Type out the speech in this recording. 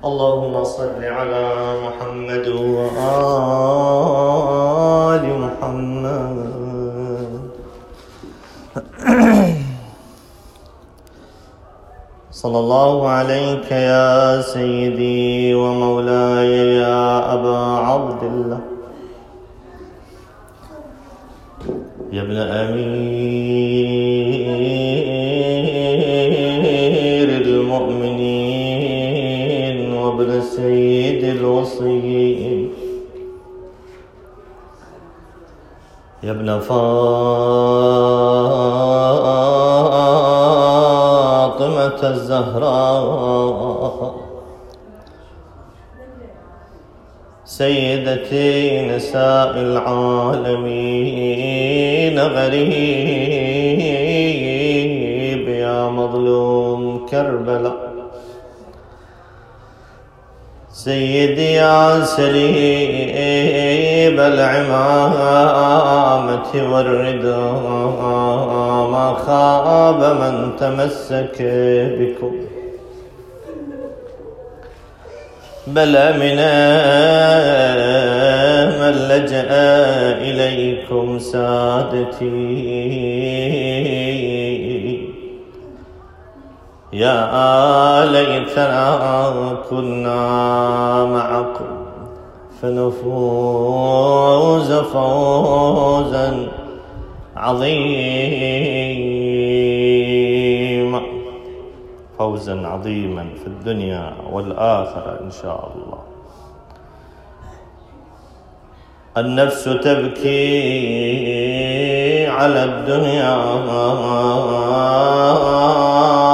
اللهم صل على محمد وآل محمد. صلى الله عليك يا سيدي ومولاي يا أبا عبد الله، يا ابن أمير المؤمنين وابن سيد الوصيين، يا ابن فاطمة الزهراء، سيدتي نساء العالمين، غريب يا مظلوم كربلاء، سيدي يا سليب العمامة والرداء، ما خاب من تمسك بكم، بل أمن من لجأ إليكم سادتي، يا ليتنا كنا معكم فنفوز فوزا عظيما، فوزا عظيما في الدنيا والآخرة إن شاء الله. النفس تبكي على الدنيا